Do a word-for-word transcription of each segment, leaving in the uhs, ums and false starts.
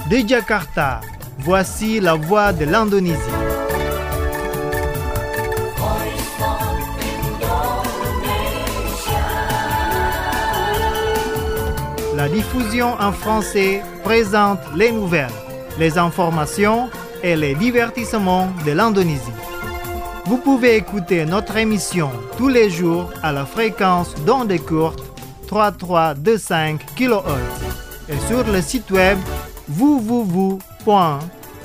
De Jakarta, voici la voix de l'Indonésie. La diffusion en français présente les nouvelles, les informations et les divertissements de l'Indonésie. Vous pouvez écouter notre émission tous les jours à la fréquence d'onde courte trente-trois virgule vingt-cinq kilohertz et sur le site web w w w point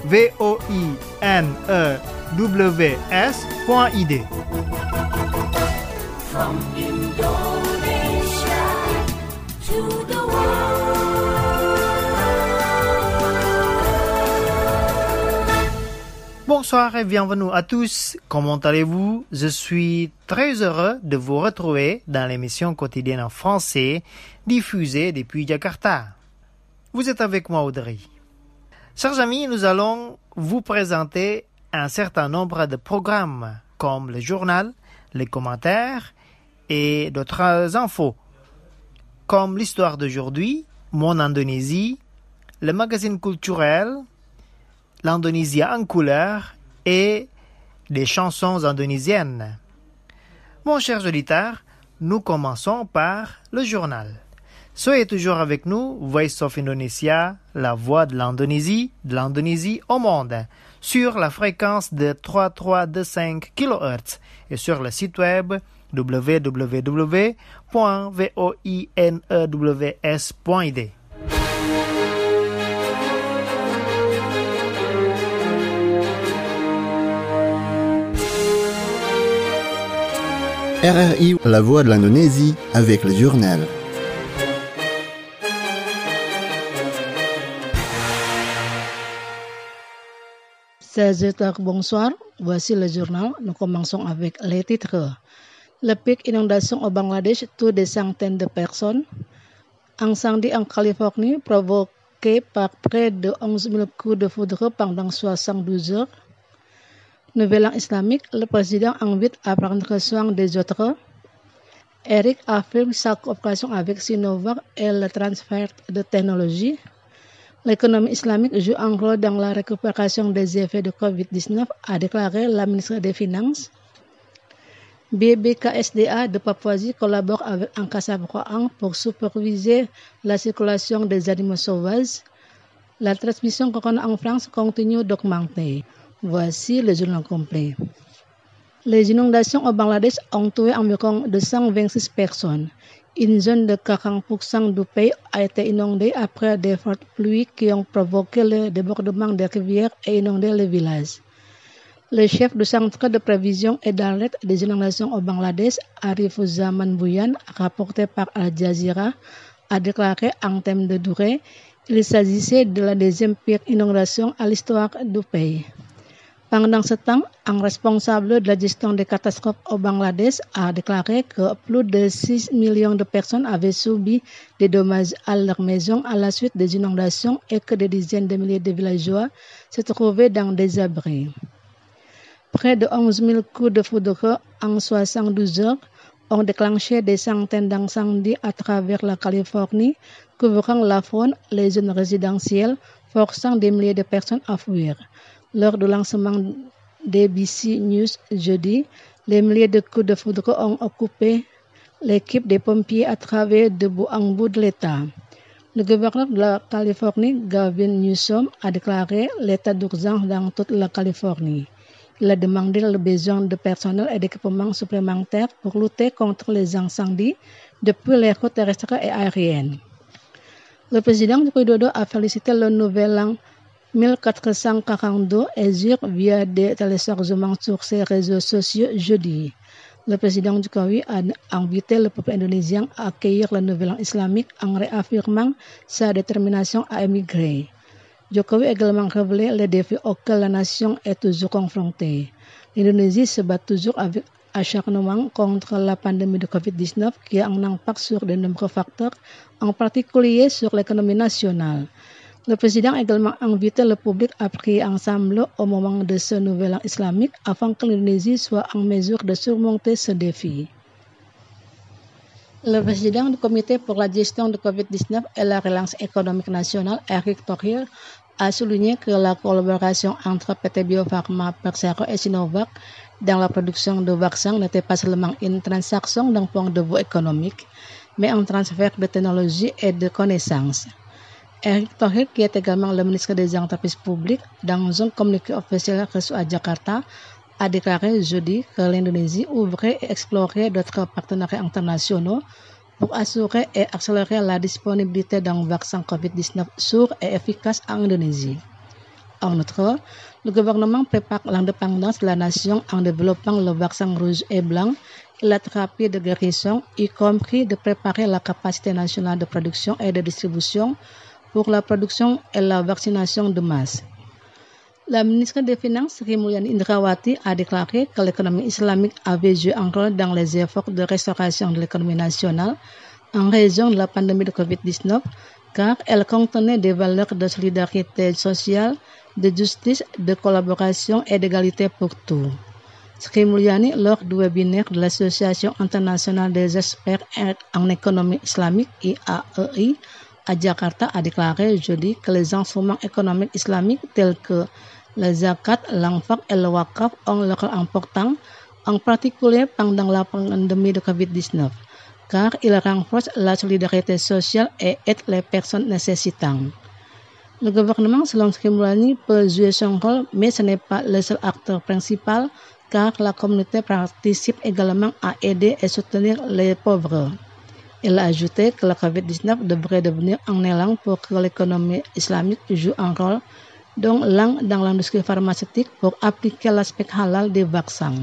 voinews point i d. From Indonesia to the Bonsoir et bienvenue à tous. Comment allez-vous? Je suis très heureux de vous retrouver dans l'émission quotidienne en français diffusée depuis Jakarta. Vous êtes avec moi, Audrey. Chers amis, nous allons vous présenter un certain nombre de programmes comme le journal, les commentaires et d'autres infos, comme l'histoire d'aujourd'hui, Mon Indonésie, le magazine culturel, l'Indonésie en couleur et des chansons indonésiennes. Mon cher auditeur, nous commençons par le journal. Soyez toujours avec nous, Voice of Indonesia, la voix de l'Indonésie, de l'Indonésie au monde, sur la fréquence de trente-trois virgule vingt-cinq kilohertz et sur le site web w w w point voinews point i d. R R I, la voix de l'Indonésie, avec le journal. seize heures, bonsoir. Voici le journal. Nous commençons avec les titres. Le pic inondation au Bangladesh tue des centaines de personnes. Incendie en Californie provoqué par près de onze mille coups de foudre pendant soixante-douze heures. Nouvel an islamique, le président invite à prendre soin des autres. Eric affirme sa coopération avec Sinovac et le transfert de technologie. L'économie islamique joue un rôle dans la récupération des effets de covid dix-neuf, a déclaré la ministre des Finances. B B K S D A de Papouasie collabore avec Angkasa Pura I pour superviser la circulation des animaux sauvages. La transmission corona en France continue d'augmenter. Voici le journal complet. Les inondations au Bangladesh ont tué environ deux cent vingt-six personnes. Une zone de quarante pour cent du pays a été inondée après des fortes pluies qui ont provoqué le débordement des rivières et inondé les villages. Le chef du centre de prévision et d'alerte des inondations au Bangladesh, Arifuzzaman Bhuiyan, rapporté par Al Jazeera, a déclaré en termes de durée qu'il s'agissait de la deuxième pire inondation à l'histoire du pays. Pendant ce temps, un responsable de la gestion des catastrophes au Bangladesh a déclaré que plus de six millions de personnes avaient subi des dommages à leur maison à la suite des inondations et que des dizaines de milliers de villageois se trouvaient dans des abris. Près de onze mille coups de foudre en soixante-douze heures ont déclenché des centaines d'incendies à travers la Californie, couvrant la faune, les zones résidentielles, forçant des milliers de personnes à fuir. Lors du lancement d'A B C News jeudi, les milliers de coups de foudre ont occupé l'équipe des pompiers à travers de bout en bout de l'État. Le gouverneur de la Californie, Gavin Newsom, a déclaré l'état d'urgence dans toute la Californie. Il a demandé le besoin de personnel et d'équipements supplémentaires pour lutter contre les incendies depuis les routes terrestres et aériennes. Le président Widodo a félicité le nouvel an mille quatre cent quarante-deux et jure via des téléchargements sur ses réseaux sociaux jeudi. Le président Jokowi a invité le peuple indonésien à accueillir le nouvel an islamique en réaffirmant sa détermination à émigrer. Jokowi a également révélé les défis auxquels la nation est toujours confrontée. L'Indonésie se bat toujours avec acharnement contre la pandémie de covid dix-neuf qui a un impact sur de nombreux facteurs, en particulier sur l'économie nationale. Le président a également invité le public à prier ensemble au moment de ce nouvel an islamique afin que l'Indonésie soit en mesure de surmonter ce défi. Le président du comité pour la gestion de covid dix-neuf et la relance économique nationale, Erick Thohir, a souligné que la collaboration entre P T Biopharma, Persero et Sinovac dans la production de vaccins n'était pas seulement une transaction d'un point de vue économique, mais un transfert de technologie et de connaissances. Erick Thohir, qui est également le ministre des Entreprises publiques, dans un communiqué officiel reçu à Jakarta, a déclaré jeudi que l'Indonésie ouvrait et explorait d'autres partenariats internationaux pour assurer et accélérer la disponibilité d'un vaccin covid dix-neuf sûr et efficace en Indonésie. En outre, le gouvernement prépare l'indépendance de la nation en développant le vaccin rouge et blanc et la thérapie de guérison, y compris de préparer la capacité nationale de production et de distribution pour la production et la vaccination de masse. La ministre des Finances, Sri Mulyani Indrawati, a déclaré que l'économie islamique avait joué un rôle dans les efforts de restauration de l'économie nationale en raison de la pandémie de covid dix-neuf, car elle contenait des valeurs de solidarité sociale, de justice, de collaboration et d'égalité pour tous. Sri Mulyani, lors du webinaire de l'Association internationale des experts en économie islamique, I A E I, à Jakarta, a déclaré jeudi que les instruments économiques islamiques tels que le zakat, l'infaq et le waqf ont leur rôle important, en particulier pendant la pandémie de covid dix-neuf, car ils renforcent la solidarité sociale et aident les personnes nécessitantes. Le gouvernement, selon Sri Mulyani, peut jouer son rôle, mais ce n'est pas le seul acteur principal, car la communauté participe également à aider et soutenir les pauvres. Il a ajouté que le covid dix-neuf devrait devenir un élan pour que l'économie islamique joue un rôle, dont l'un dans l'industrie pharmaceutique pour appliquer l'aspect halal des vaccins.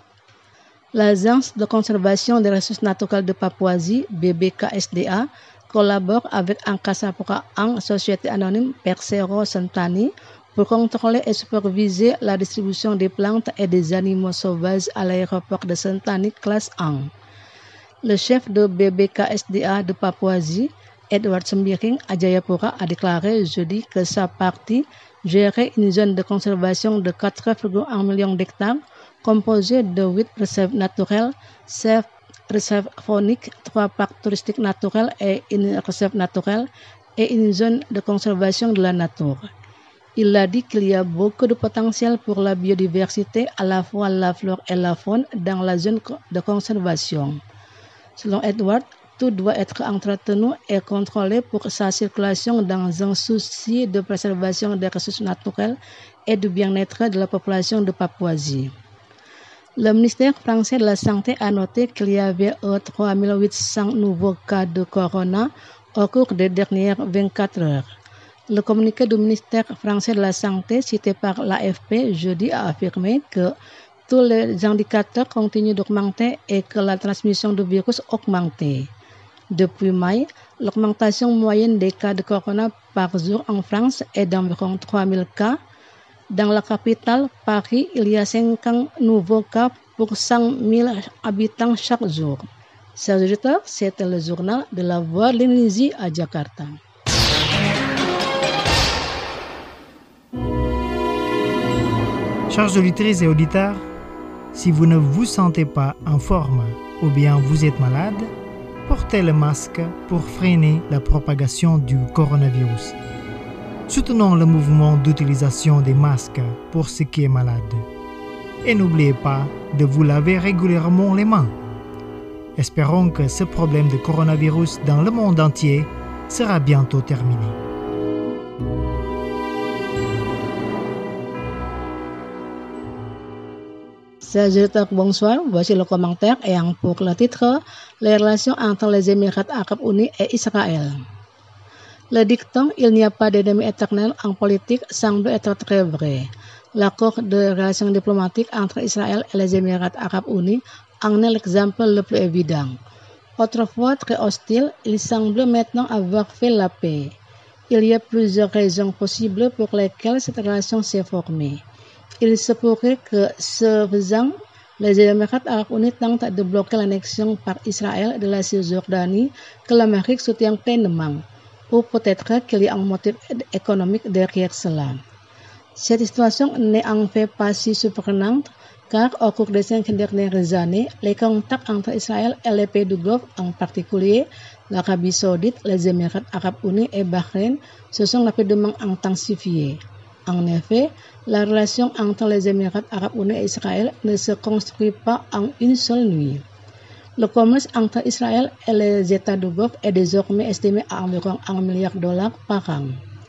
L'Agence de conservation des ressources naturelles de Papouasie, B B K S D A, collabore avec Angkasa Pura Ang, société anonyme Persero Sentani, pour contrôler et superviser la distribution des plantes et des animaux sauvages à l'aéroport de Sentani classe un. Le chef de B B K S D A de Papouasie, Edward Sembiring à Jayapura, a déclaré jeudi que sa partie gérait une zone de conservation de quatre virgule un millions d'hectares composée de huit réserves naturelles, sept réserves fauniques, trois parcs touristiques naturels et une réserve naturelle et une zone de conservation de la nature. Il a dit qu'il y a beaucoup de potentiel pour la biodiversité, à la fois la flore et la faune, dans la zone de conservation. Selon Edward, tout doit être entretenu et contrôlé pour sa circulation dans un souci de préservation des ressources naturelles et du bien-être de la population de Papouasie. Le ministère français de la Santé a noté qu'il y avait trois mille huit cents nouveaux cas de corona au cours des dernières vingt-quatre heures. Le communiqué du ministère français de la Santé, cité par l'A F P jeudi, a affirmé que tous les indicateurs continuent d'augmenter et que la transmission du virus augmentait. Depuis mai, l'augmentation moyenne des cas de corona par jour en France est d'environ trois mille cas. Dans la capitale, Paris, il y a cinquante nouveaux cas pour cent mille habitants chaque jour. Chers auditeurs, c'était le journal de la Voix de l'Indonésie à Jakarta. Chers auditrices et auditeurs, si vous ne vous sentez pas en forme ou bien vous êtes malade, portez le masque pour freiner la propagation du coronavirus. Soutenons le mouvement d'utilisation des masques pour ceux qui sont malades. Et n'oubliez pas de vous laver régulièrement les mains. Espérons que ce problème de coronavirus dans le monde entier sera bientôt terminé. Chers auditeurs, bonsoir. Voici le commentaire ayant pour le titre les relations entre les Émirats arabes unis et Israël. Le dicton « Il n'y a pas d'ennemi éternel en politique » semble être très vrai. L'accord de relations diplomatiques entre Israël et les Émirats arabes unis en est l'exemple le plus évident. Autrefois très hostile, il semble maintenant avoir fait la paix. Il y a plusieurs raisons possibles pour lesquelles cette relation s'est formée. Il se pourrait que, ce faisant, les Émirats arabes unis tentent de bloquer l'annexion par Israël de la Cisjordanie que l'Amérique soutient pleinement, ou peut-être qu'il y a un motif économique derrière cela. Cette situation n'est en fait pas si surprenante, car au cours des cinq dernières années, les contacts entre Israël et les pays du Golfe, en particulier l'Arabie saoudite, les Émirats arabes unis et Bahreïn, se sont rapidement intensifiés. En effet, la relation entre les Émirats arabes unis et Israël ne se construit pas en une seule nuit. Le commerce entre Israël et les États du Golfe est désormais estimé à environ un milliard de dollars par an.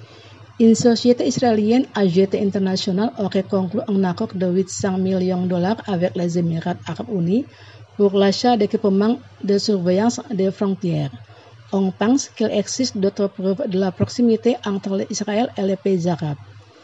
Une société israélienne A G T International aurait conclu un accord de huit cents millions de dollars avec les Émirats arabes unis pour l'achat d'équipements de surveillance des frontières. On pense qu'il existe d'autres preuves de la proximité entre Israël et les pays arabes.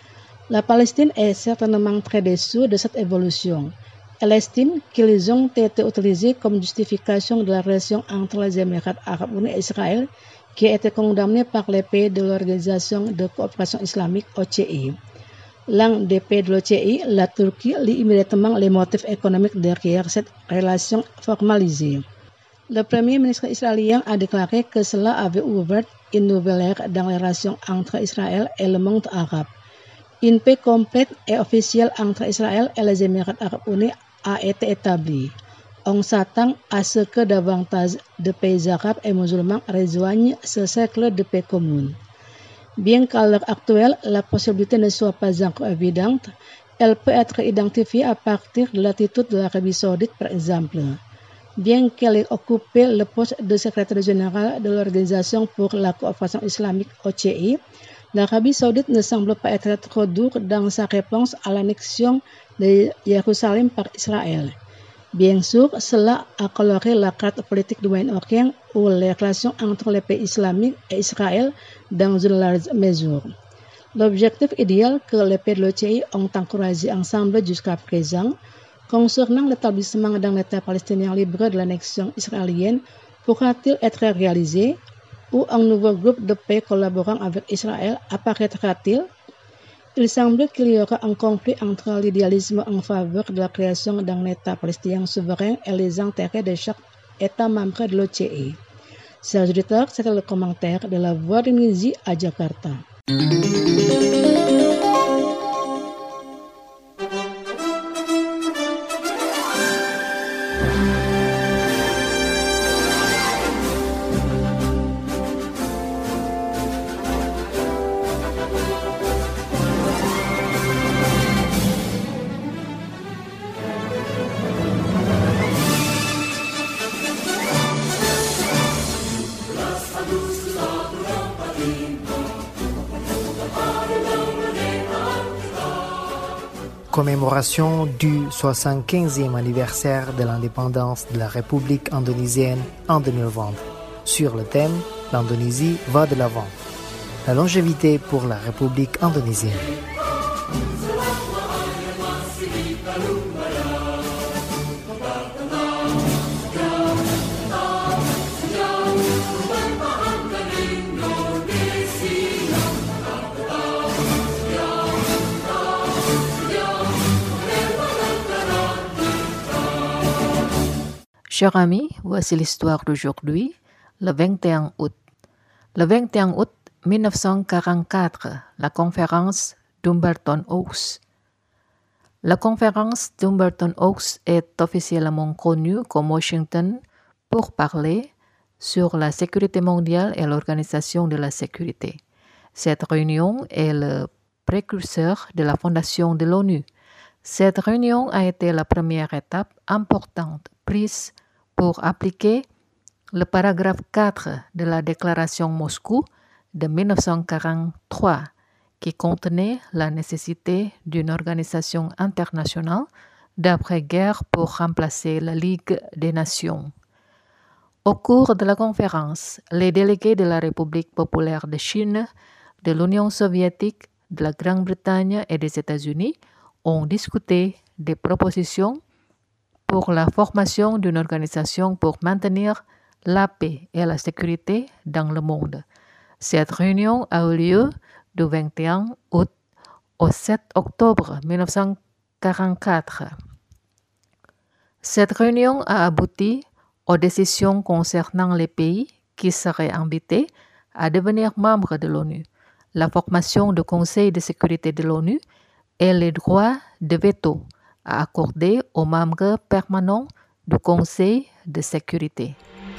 La Palestine est certainement très déçue de cette évolution. Elle estime qu'ils ont été utilisés comme justification de la relation entre les Émirats arabes unis et Israël, qui a été condamnée par les pays de l'Organisation de coopération islamique O C I. L'un des pays de l'O C I, la Turquie, lit immédiatement les motifs économiques derrière cette relation formalisée. Le premier ministre israélien a déclaré que cela avait ouvert une nouvelle ère dans les relations entre Israël et le monde arabe. Une paix complète et officielle entre Israël et les Émirats arabes unis a été établie. On s'attend à ce que davantage de pays arabes et musulmans rejoignent ce cercle de paix commune. Bien qu'à l'heure actuelle, la possibilité ne soit pas encore évidente, elle peut être identifiée à partir de l'attitude de l'Arabie saoudite, par exemple. Bien qu'elle ait occupé le poste de secrétaire général de l'Organisation pour la coopération islamique O C I, l'Arabie saoudite ne semble pas être trop dure dans sa réponse à l'annexion de Jérusalem par Israël. Bien sûr, cela a coloré la carte politique du Moyen-Orient ou les relations entre les pays islamiques et Israël dans une large mesure. L'objectif idéal que les pays de l'O C I ont encouragé ensemble jusqu'à présent, concernant l'établissement d'un État palestinien libre de l'annexion israélienne, pourra-t-il être réalisé ou un nouveau groupe de paix collaborant avec Israël apparaîtra-t-il? Il semble qu'il y aura un conflit entre l'idéalisme en faveur de la création d'un État palestinien souverain et les intérêts de chaque État membre de l'O C I. Chers auditeurs, c'était le commentaire de la Voix de Nizi à Jakarta. Commémoration du soixante-quinzième anniversaire de l'indépendance de la République indonésienne en deux mille vingt. Sur le thème « L'Indonésie va de l'avant ». La longévité pour la République indonésienne. Chers amis, voici l'histoire d'aujourd'hui, le vingt et un août. Le vingt et un août mille neuf cent quarante-quatre, la conférence d'Humberton Oaks. La conférence d'Humberton Oaks est officiellement connue comme Washington pour parler sur la sécurité mondiale et l'organisation de la sécurité. Cette réunion est le précurseur de la fondation de l'ONU. Cette réunion a été la première étape importante prise pour appliquer le paragraphe quatre de la déclaration Moscou de mille neuf cent quarante-trois, qui contenait la nécessité d'une organisation internationale d'après-guerre pour remplacer la Ligue des Nations. Au cours de la conférence, les délégués de la République populaire de Chine, de l'Union soviétique, de la Grande-Bretagne et des États-Unis ont discuté des propositions pour la formation d'une organisation pour maintenir la paix et la sécurité dans le monde. Cette réunion a eu lieu du vingt et un août au sept octobre mille neuf cent quarante-quatre. Cette réunion a abouti aux décisions concernant les pays qui seraient invités à devenir membres de l'ONU, la formation du Conseil de sécurité de l'ONU et les droits de veto à accorder aux membres permanents du Conseil de sécurité.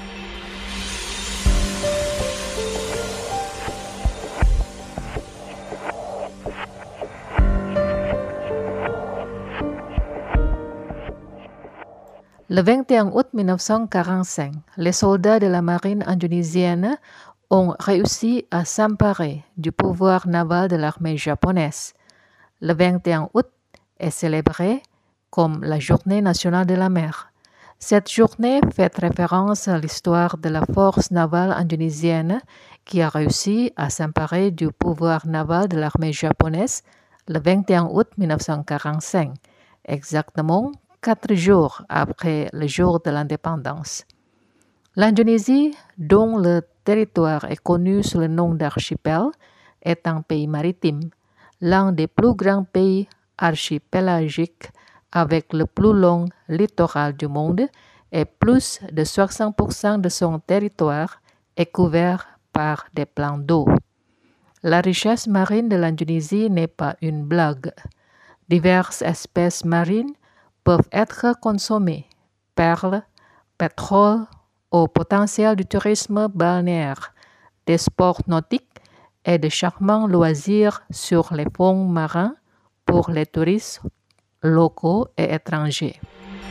Le vingt et un août mille neuf cent quarante-cinq, les soldats de la marine indonésienne ont réussi à s'emparer du pouvoir naval de l'armée japonaise. Le vingt et un août est célébré comme la Journée nationale de la mer. Cette journée fait référence à l'histoire de la force navale indonésienne qui a réussi à s'emparer du pouvoir naval de l'armée japonaise le vingt et un août mille neuf cent quarante-cinq, exactement quatre jours après le jour de l'indépendance. L'Indonésie, dont le territoire est connu sous le nom d'archipel, est un pays maritime, l'un des plus grands pays archipélagiques avec le plus long littoral du monde et plus de soixante pour cent de son territoire est couvert par des plans d'eau. La richesse marine de l'Indonésie n'est pas une blague. Diverses espèces marines peuvent être consommées, perles, pétrole, au potentiel du tourisme balnéaire, des sports nautiques et de charmants loisirs sur les fonds marins pour les touristes locaux et étrangers.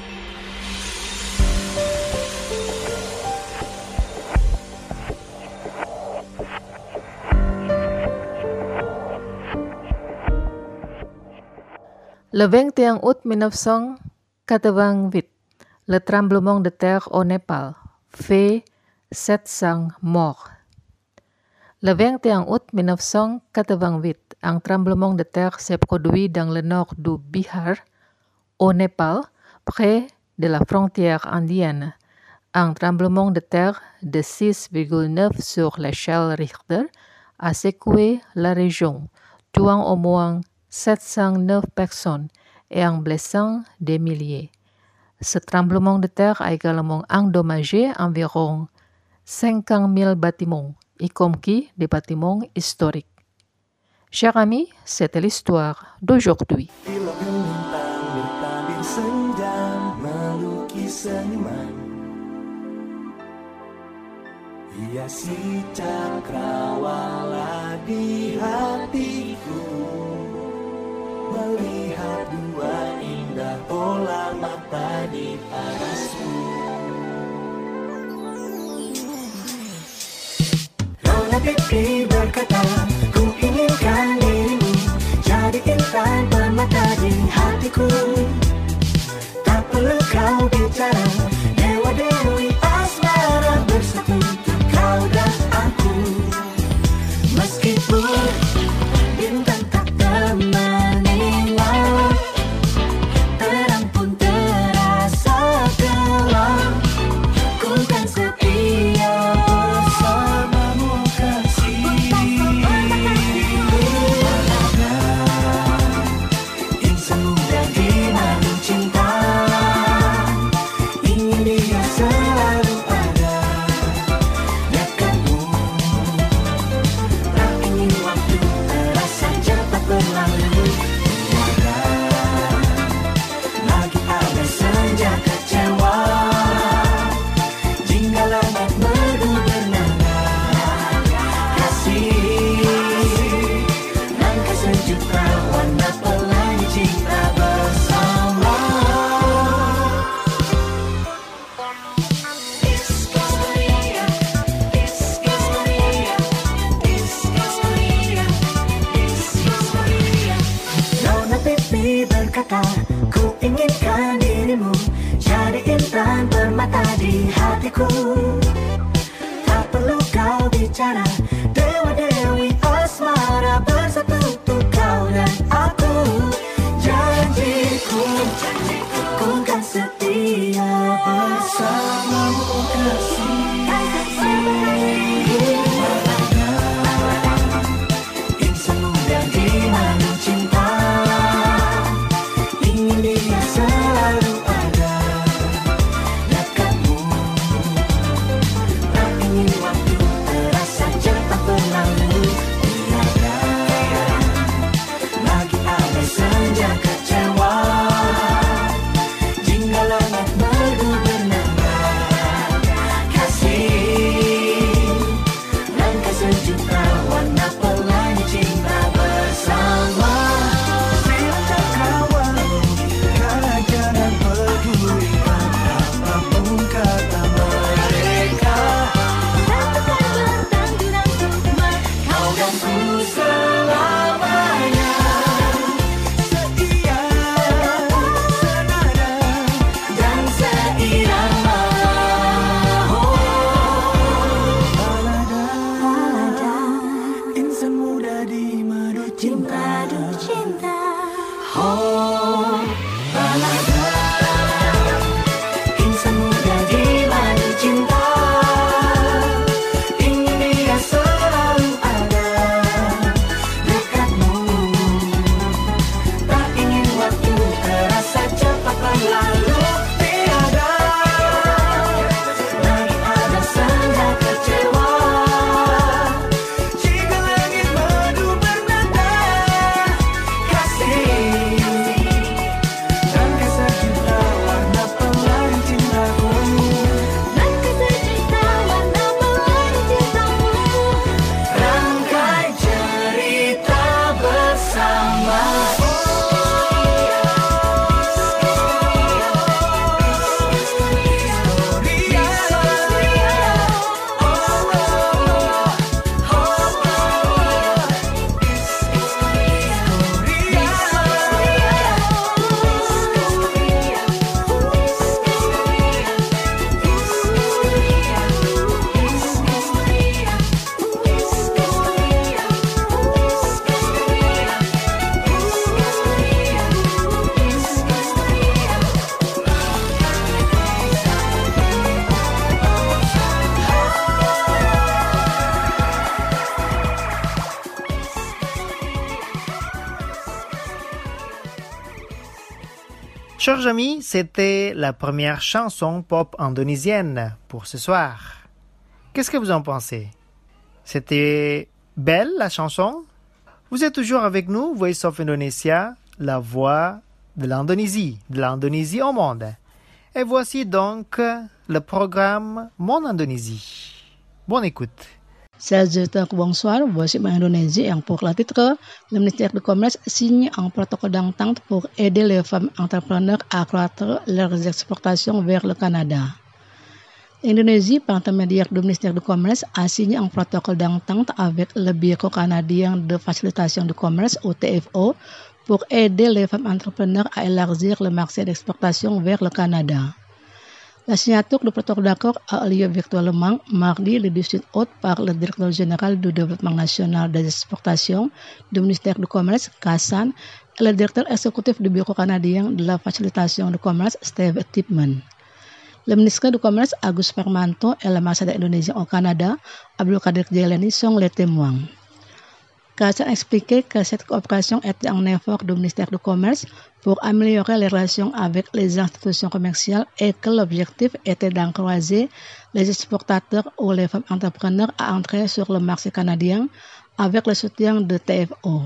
Le vingt et un août mille neuf cent quatre-vingt-huit, le tremblement de terre au Népal fait sept cents morts. Le vingt et un août mille neuf cent quatre-vingt-huit, un tremblement de terre s'est produit dans le nord du Bihar, au Népal, près de la frontière indienne. Un tremblement de terre de six virgule neuf sur l'échelle Richter a secoué la région, tuant au moins sept cent neuf personnes et en blessant des milliers. Ce tremblement de terre a également endommagé environ cinquante mille bâtiments, y compris des bâtiments historiques. Chers amis, c'était l'histoire d'aujourd'hui. Hiasi cakrawala di hatiku, melihat dua indah bola mata di parasmu. Rona pipi berkata, ku inginkan dirimu jadi intan permata di hatiku. Tak perlu kau bicara, dewa dewi asmara bersatu. Kau dan aku, meskipun bintang tak temani malam, terang pun terasa gelap. Ku kan setia bersamamu kasih. Mana insan muda di madu cinta, ingin dia selalu ada. Ku inginkan dirimu jadi intan permata di hatiku. Tak perlu kau bicara, dewa dewi asmara bersatu untuk kau dan aku. Janjiku, ku kan setia bersamamu kasih. Insan muda di madu cinta, dia selalu ada dekatmu. Tak ingin waktu terasa Chers amis, c'était la première chanson pop indonésienne pour ce soir. Qu'est-ce que vous en pensez? C'était belle la chanson? Vous êtes toujours avec nous, Voice of Indonesia, la voix de l'Indonésie, de l'Indonésie au monde. Et voici donc le programme Mon Indonésie. Bonne écoute. Sejahtera bonsoir, voici ma Indonésie et pour la titre, le ministère du Commerce signe un protocole d'entente pour aider les femmes entrepreneurs à accroître leurs exportations vers le Canada. L'Indonésie, par intermédiaire du ministère du Commerce, a signé un protocole d'entente avec le Bureau canadien de facilitation du commerce, ou T F O, pour aider les femmes entrepreneurs à élargir le marché d'exportation vers le Canada. La signature du protocole d'accord a lieu virtuellement mardi le dix-huit août par le directeur général du développement national des exportations du ministère du Commerce, Kassan, et le directeur exécutif du Bureau canadien de la facilitation du commerce, Steve Tipman. Le ministre du Commerce, Agus Permanto, et l'ambassadeur indonésien au Canada, Abdul Qadir Jailani, sont les témoins. Kassan a expliqué que cette coopération était un effort du ministère du Commerce pour améliorer les relations avec les institutions commerciales et que l'objectif était d'encourager les exportateurs ou les femmes entrepreneurs à entrer sur le marché canadien avec le soutien de T F O.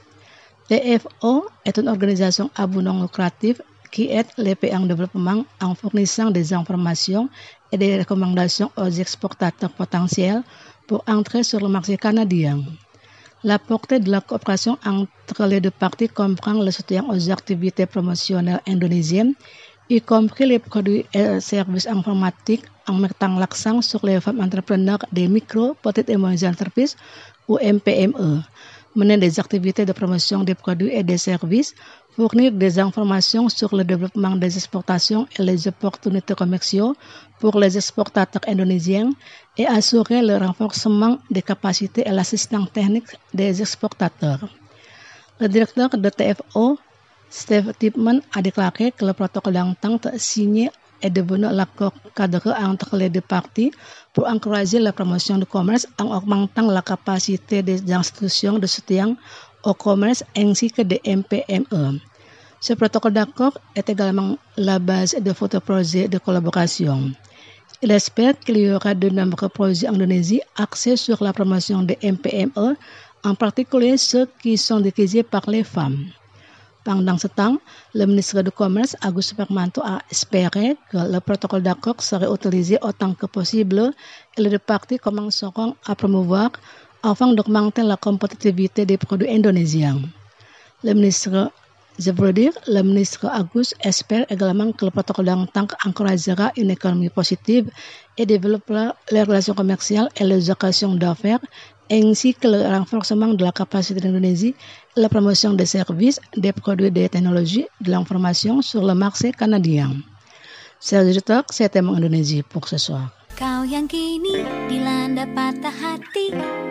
T F O est une organisation à but non lucratif qui aide les pays en développement en fournissant des informations et des recommandations aux exportateurs potentiels pour entrer sur le marché canadien. La portée de la coopération entre les deux parties comprend le soutien aux activités promotionnelles indonésiennes, y compris les produits et services informatiques en mettant l'accent sur les femmes entrepreneurs des micro, petites et moyennes entreprises ou M P M E, mener des activités de promotion des produits et des services, fournir des informations sur le développement des exportations et les opportunités commerciaux pour les exportateurs indonésiens et assurer le renforcement des capacités et l'assistance technique des exportateurs. Le directeur de T F O, Steve Tipman, a déclaré que le protocole d'entente signé est devenu l'accord cadre entre les deux parties pour encourager la promotion du commerce en augmentant la capacité des institutions de soutien au commerce ainsi que des M P M E. Ce protocole d'accord est également la base de futurs projets de collaboration. Il espère qu'il y aura de nombreux projets en Indonésie axés sur la promotion des M P M E, en particulier ceux qui sont dirigés par les femmes. Pendant ce temps, le ministre du Commerce, Agus Permanto, a espéré que le protocole d'accord serait utilisé autant que possible et les deux parties commenceront à promouvoir afin d'augmenter la compétitivité des produits indonésiens. Le ministre, je veux dire, le ministre Agus espère également que le protocole d'entente encouragera une économie positive et développera les relations commerciales et les occasions d'affaires, ainsi que le renforcement de la capacité de l'Indonésie et la promotion des services, des produits et des technologies de l'information sur le marché canadien. Chers auditeurs, c'était mon Indonésie pour ce soir. Kau yang kini dilanda patah hati,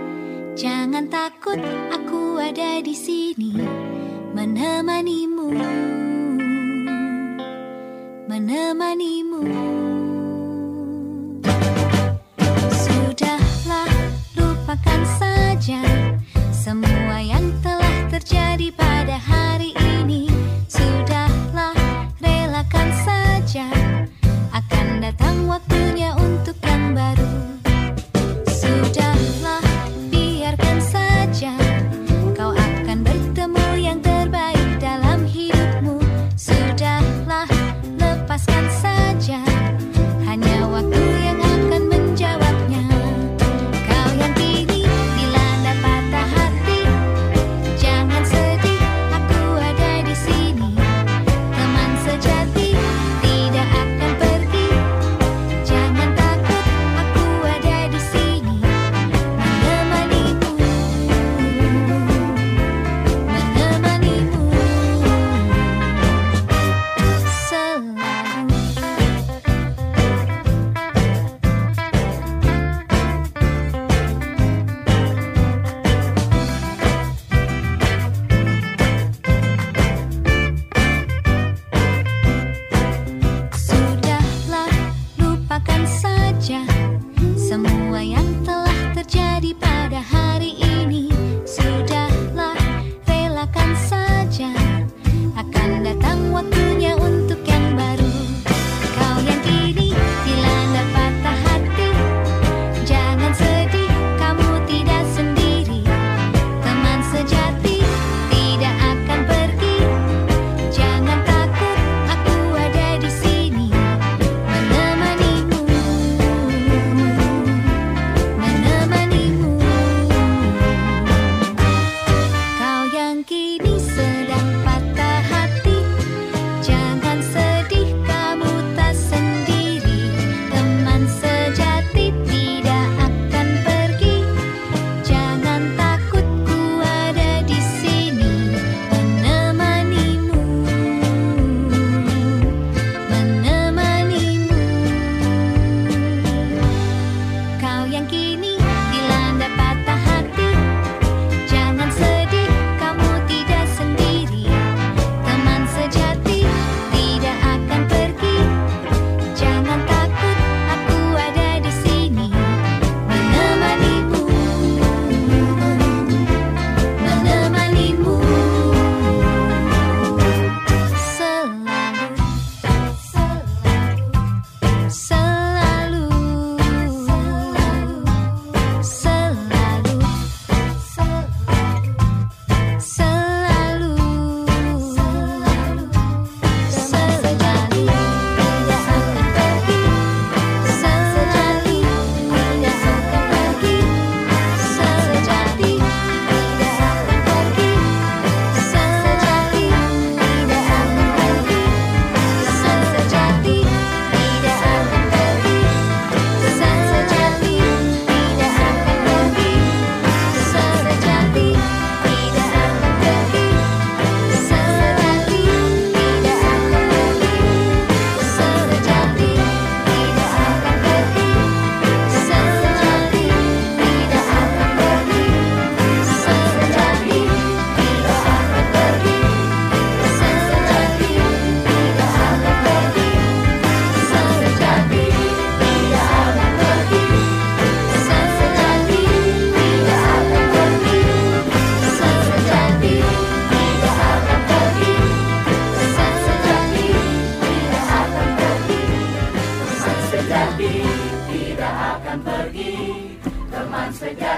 jangan takut, aku ada di sini menemanimu, menemanimu. Sudahlah, lupakan saja semua yang telah terjadi pada hari ini. Sudahlah, relakan saja, akan datang waktunya untuk yang baru. Sudahlah, biarkan saja, kau akan bertemu yang terbaik dalam hidupmu. Sudahlah, lepaskan saja, hanya waktu yang akan menjawabnya. Kau yang kini dilanda patah hati, jangan sedih,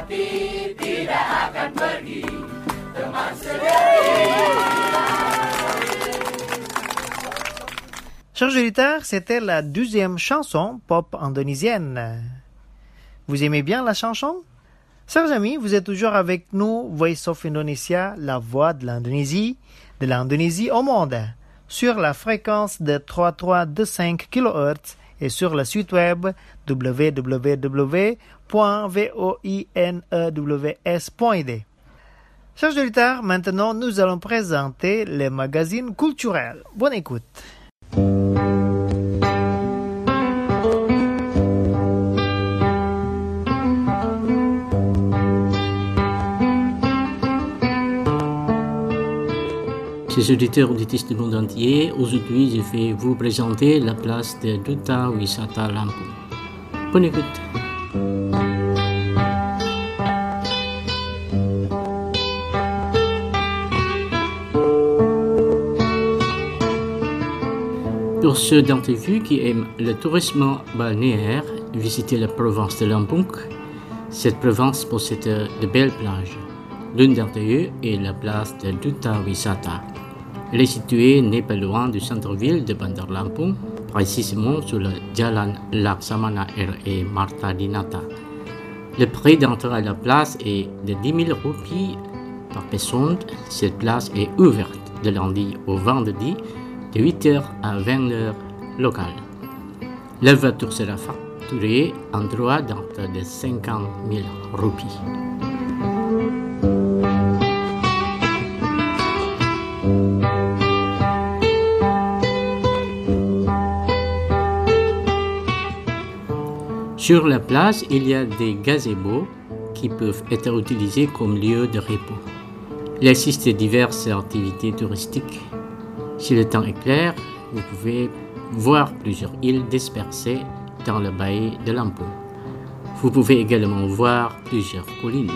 Chers auditeurs, c'était la deuxième chanson pop indonésienne. Vous aimez bien la chanson? Chers amis, vous êtes toujours avec nous, Voice of Indonesia, la voix de l'Indonésie, de l'Indonésie au monde, sur la fréquence de trois mille trois cent vingt-cinq kilohertz et sur le site web w w w point voinews point i d. Chers auditeurs, maintenant nous allons présenter les magazines culturels. Bonne écoute. Chers auditeurs auditrices du monde entier, aujourd'hui je vais vous présenter la place de Duta Wisata Lampung. Bonne écoute. Pour ceux d'entre vous qui aiment le tourisme balnéaire, visitez la province de Lampung. Cette province possède de belles plages. L'une d'entre eux est la place de Duta Wisata. Elle est située n'est pas loin du centre-ville de Bandar Lampung, précisément sur le Jalan Laksamana R E Marta Dinata. Le prix d'entrée à la place est de dix mille roupies par personne. Cette place est ouverte de lundi au vendredi de huit heures à vingt heures locales. La voiture sera facturée en droit d'entrée de cinquante mille roupies. Sur la place, il y a des gazebos qui peuvent être utilisés comme lieu de repos. Il existe diverses activités touristiques. Si le temps est clair, vous pouvez voir plusieurs îles dispersées dans le baie de Lampung. Vous pouvez également voir plusieurs collines.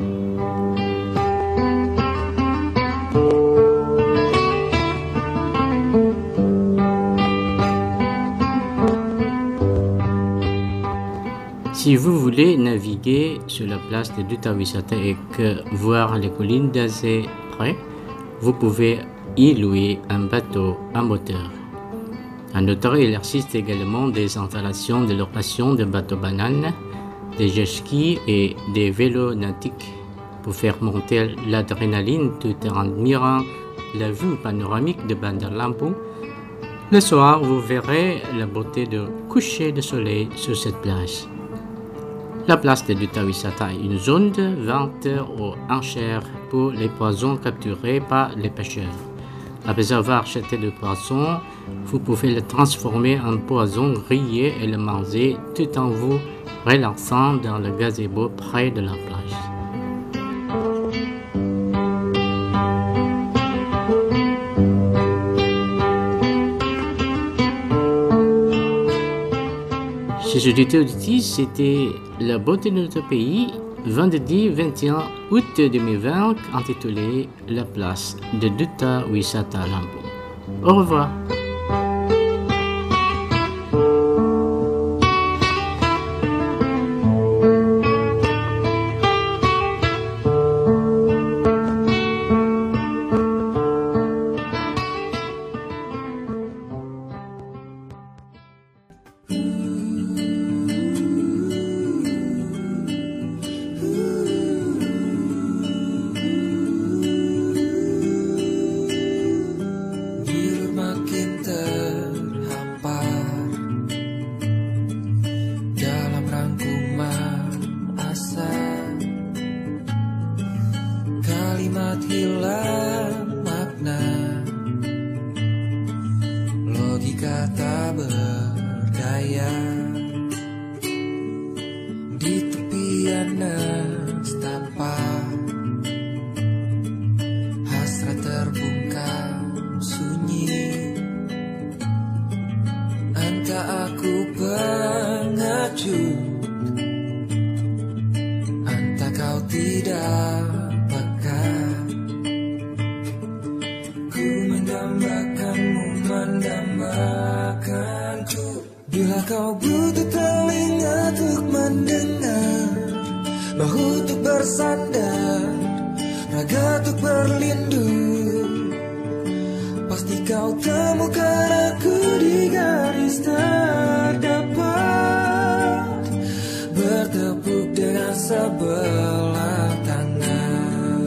Si vous voulez naviguer sur la place de Duta Wisata et que voir les collines d'assez près, vous pouvez y louer un bateau à moteur. En outre, il existe également des installations de location de bateaux bananes, des jet skis et des vélos nautiques pour faire monter l'adrénaline tout en admirant la vue panoramique de Bandar Lampung. Le soir, vous verrez la beauté du coucher de soleil sur cette plage. La place de Duta Wisata est une zone de vente aux enchères pour les poissons capturés par les pêcheurs. Après avoir acheté le poisson, vous pouvez le transformer en poisson grillé et le manger tout en vous relaxant dans le gazebo près de la plage. Chers auditeurs auditrices, c'était la beauté de notre pays, vendredi vingt et un août deux mille vingt, intitulé La place de Duta Wisata Lampung. Au revoir. bahu untuk bersandar, raga untuk berlindung. Pasti kau temukan aku di garis terdepan, bertepuk dengan sebelah tangan.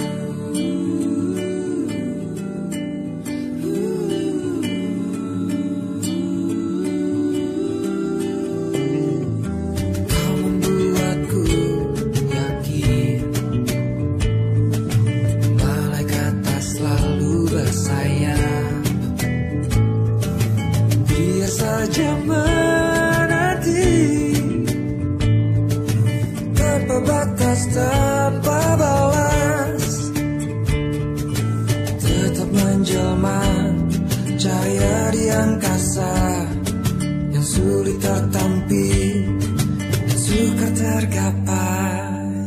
Kau membuatku yakin malaikat tak selalu bersayap. Biar saja menanti tanpa batas, tanpa balas, tetap menjelma cahaya di angkasa yang sulit tertampi dan sukar tergapai.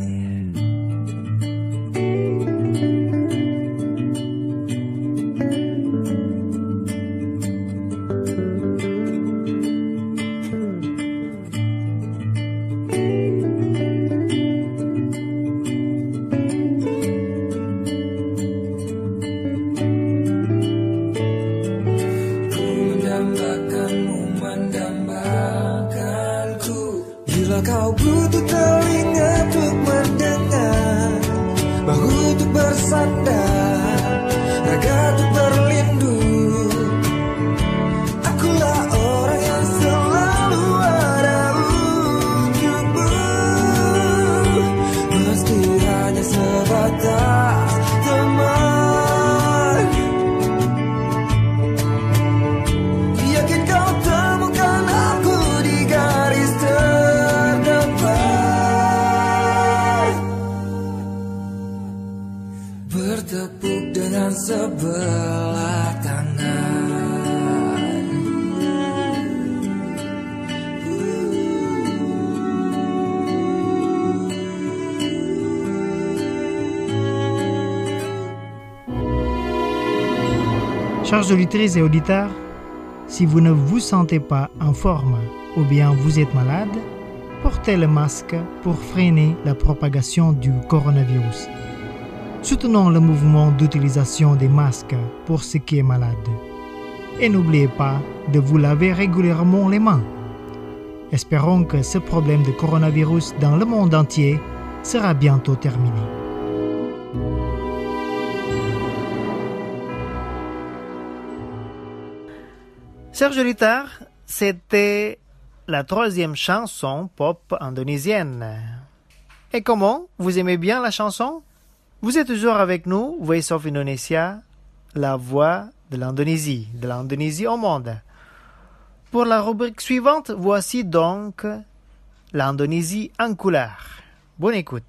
Bila kau butuh telinga untuk mendengar, bahu untuk bersandar, raga untuk berlindung. Akulah orang yang selalu ada untukmu, meski hanya sebatas teman. Yakin kau temukan aku di garis terdepan, bertepuk dengan sebelah tangan. Chers auditrices et auditeurs, si vous ne vous sentez pas en forme ou bien vous êtes malade, portez le masque pour freiner la propagation du coronavirus. Soutenons le mouvement d'utilisation des masques pour ceux qui est malade. Et n'oubliez pas de vous laver régulièrement les mains. Espérons que ce problème de coronavirus dans le monde entier sera bientôt terminé. Serge Littard, c'était la troisième chanson pop indonésienne. Et comment? Vous aimez bien la chanson? Vous êtes toujours avec nous, Voice of Indonesia, la voix de l'Indonésie, de l'Indonésie au monde. Pour la rubrique suivante, voici donc l'Indonésie en couleur. Bonne écoute.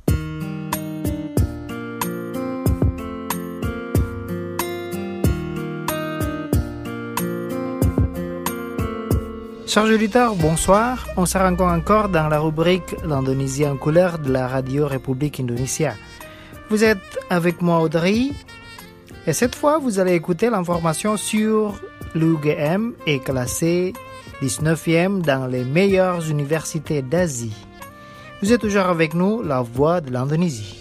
Chers auditeurs, bonsoir. On se rencontre encore dans la rubrique l'Indonésie en couleur de la Radio République Indonésia. Vous êtes avec moi Audrey et cette fois vous allez écouter l'information sur l'U G M est classé dix-neuvième dans les meilleures universités d'Asie. Vous êtes toujours avec nous, la voix de l'Indonésie.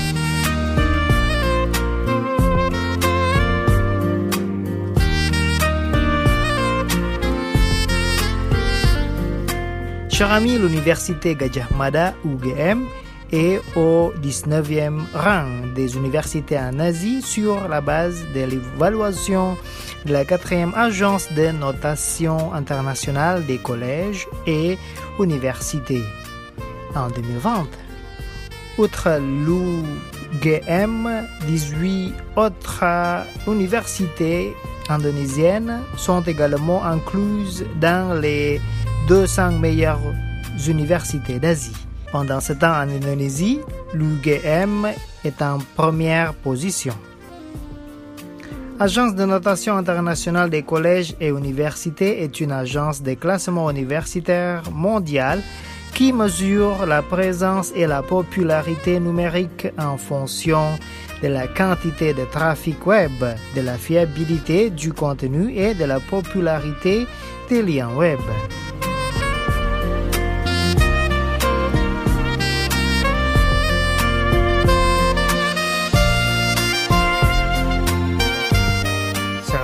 Chers amis, l'université Gadjah Mada U G M est au dix-neuvième rang des universités en Asie sur la base de l'évaluation de la quatrième agence de notation internationale des collèges et universités en deux mille vingt. Outre l'U G M, dix-huit autres universités indonésiennes sont également incluses dans les deux cents meilleures universités d'Asie. Pendant ce temps en Indonésie, l'U G M est en première position. Agence de notation internationale des collèges et universités est une agence de classement universitaire mondial qui mesure la présence et la popularité numérique en fonction de la quantité de trafic web, de la fiabilité du contenu et de la popularité des liens web.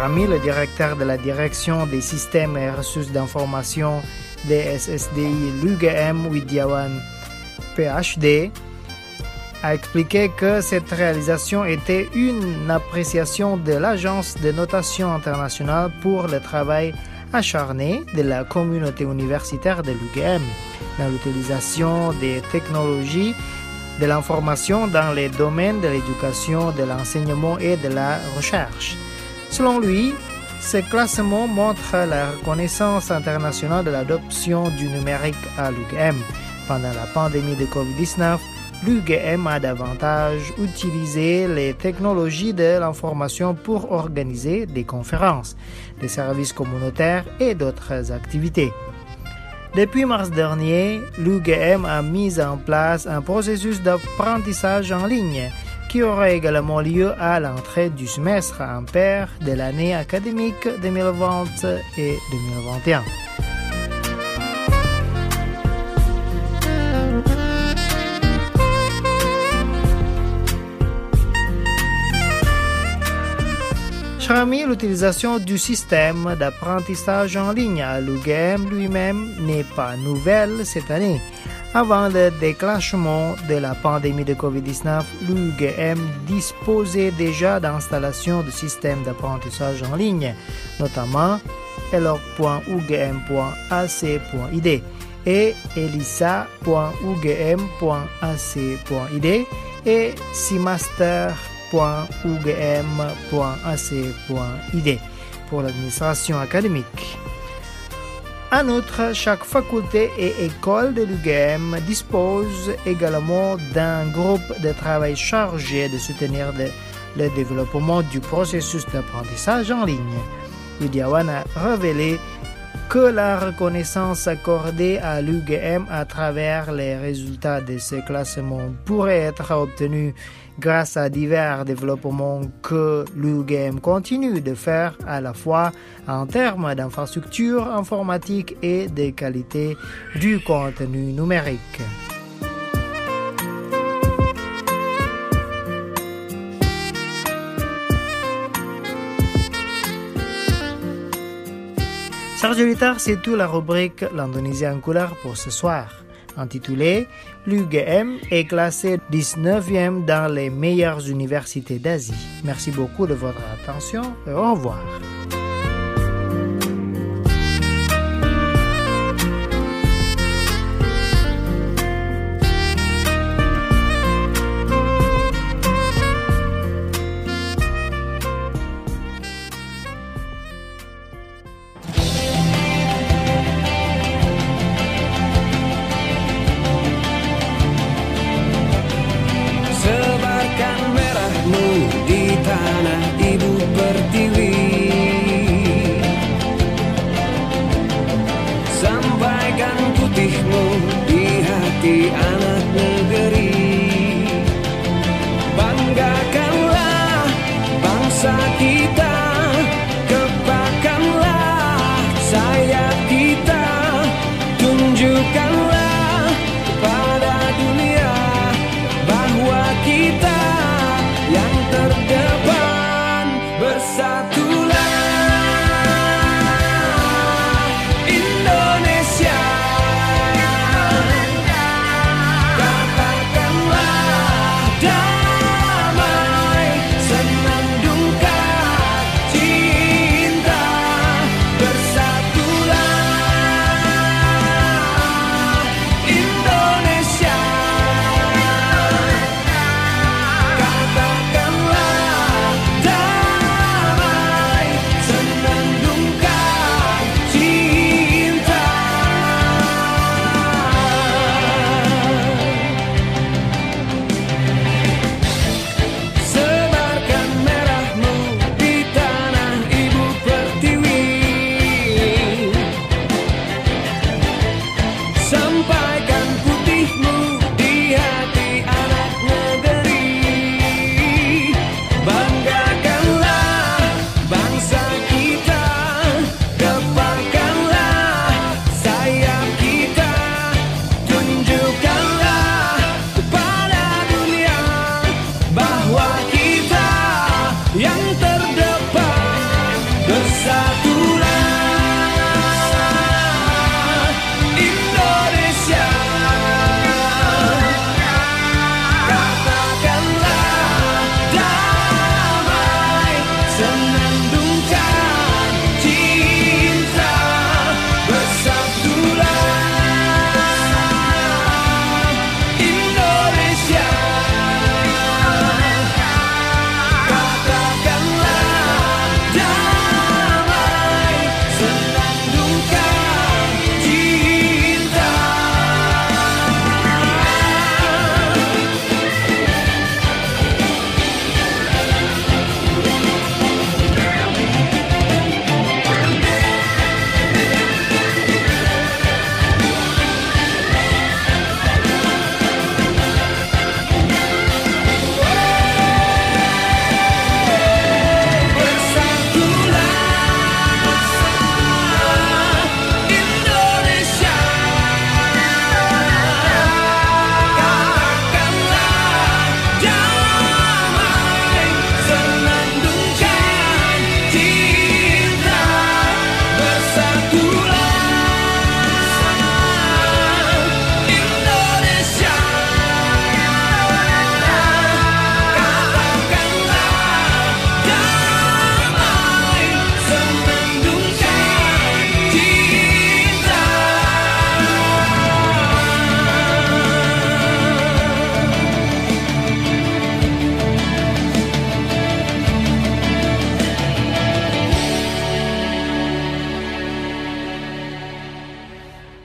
Ami, le directeur de la direction des systèmes et ressources d'information D S S D I l'U G M Widyawan P H D, a expliqué que cette réalisation était une appréciation de l'Agence de notation internationale pour le travail acharné de la communauté universitaire de l'U G M dans l'utilisation des technologies de l'information dans les domaines de l'éducation, de l'enseignement et de la recherche. Selon lui, ce classement montre la reconnaissance internationale de l'adoption du numérique à l'U G M. Pendant la pandémie de covid dix-neuf, l'U G M a davantage utilisé les technologies de l'information pour organiser des conférences, des services communautaires et d'autres activités. Depuis mars dernier, l'U G M a mis en place un processus d'apprentissage en ligne qui aura également lieu à l'entrée du semestre impair de l'année académique deux mille vingt et deux mille vingt et un. Chers amis, l'utilisation du système d'apprentissage en ligne à l'U G M lui-même n'est pas nouvelle cette année. Avant le déclenchement de la pandémie de covid dix-neuf, l'U G M disposait déjà d'installations de systèmes d'apprentissage en ligne, notamment eloc point u g m point a c point i d et elisa point u g m point a c point i d et simaster point u g m point a c point i d pour l'administration académique. En outre, chaque faculté et école de l'U G M dispose également d'un groupe de travail chargé de soutenir le, le développement du processus d'apprentissage en ligne. Widyawan a révélé que la reconnaissance accordée à l'U G M à travers les résultats de ce classement pourrait être obtenue grâce à divers développements que l'U G M continue de faire à la fois en termes d'infrastructures informatiques et de qualité du contenu numérique. Chers auditeurs, c'est tout la rubrique L'Indonésie en couleur pour ce soir. Intitulée l'U G M est classé dix-neuvième dans les meilleures universités d'Asie. Merci beaucoup de votre attention et au revoir. Indonesia.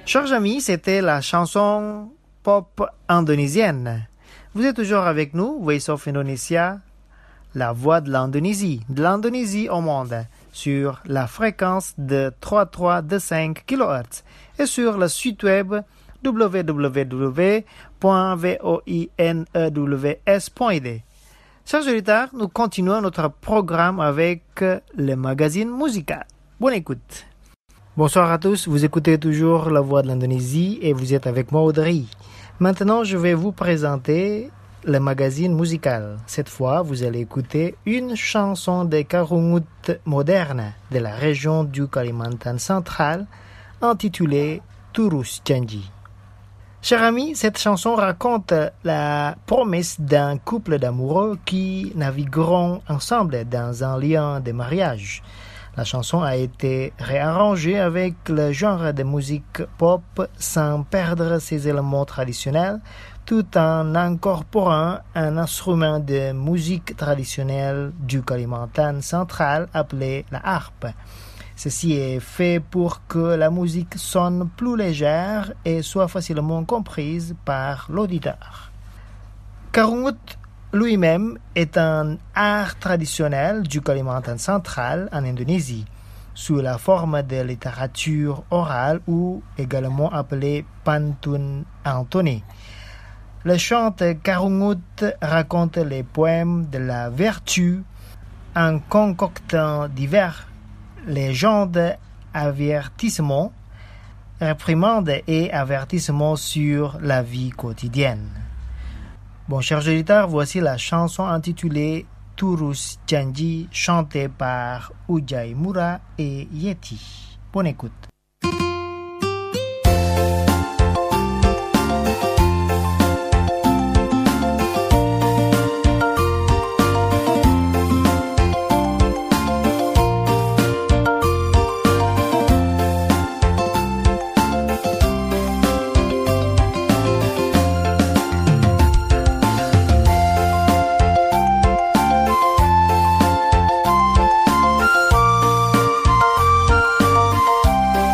Chers amis, c'était la chanson pop indonésienne. Vous êtes toujours avec nous, Voice of Indonesia, la voix de l'Indonésie, de l'Indonésie au monde, sur la fréquence de trois virgule trois deux cinq kilohertz et sur le site web w w w point voinews point i d. Chers auditeurs, nous continuons notre programme avec le magazine musical. Bonne écoute. Bonsoir à tous, vous écoutez toujours La Voix de l'Indonésie et vous êtes avec moi Audrey. Maintenant, je vais vous présenter le magazine musical. Cette fois, vous allez écouter une chanson de Karungut moderne de la région du Kalimantan central intitulée Turus Janji. Chers amis, cette chanson raconte la promesse d'un couple d'amoureux qui navigueront ensemble dans un lien de mariage. La chanson a été réarrangée avec le genre de musique pop sans perdre ses éléments traditionnels, tout en incorporant un instrument de musique traditionnelle du Kalimantan central appelé la harpe. Ceci est fait pour que la musique sonne plus légère et soit facilement comprise par l'auditeur. Karungut lui-même est un art traditionnel du Kalimantan central en Indonésie, sous la forme de littérature orale ou également appelée pantun entonné. Le chant Karungut raconte les poèmes de la vertu en concoctant divers légendes, avertissements, réprimandes et avertissements sur la vie quotidienne. Bon, chers auditeurs, voici la chanson intitulée Turus Janji, chantée par Ujai Mura et Yeti. Bonne écoute. Turus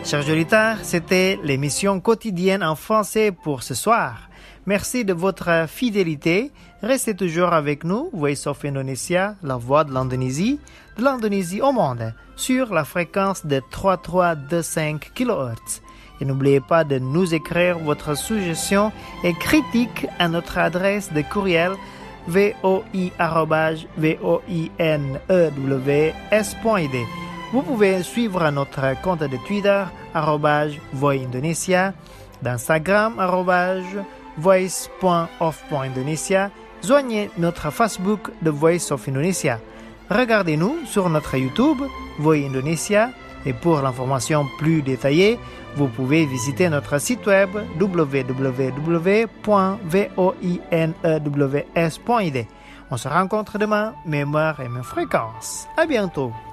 Chers auditeurs, c'était l'émission quotidienne en français pour ce soir. Merci de votre fidélité. Restez toujours avec nous, Voice of Indonesia, la voix de l'Indonésie, de l'Indonésie au monde, sur la fréquence de trois mille trois cent vingt-cinq kilohertz. Et n'oubliez pas de nous écrire votre suggestion et critique à notre adresse de courriel voi arobase voinews point i d. Vous pouvez suivre notre compte de Twitter arobase voindonesia, d'Instagram arobase voice.of.indonesia. Joignez notre Facebook de Voice of Indonesia. Regardez-nous sur notre YouTube Voi Indonesia et pour l'information plus détaillée, vous pouvez visiter notre site web w w w point voinews point i d. On se rencontre demain, même heure et même fréquence. À bientôt.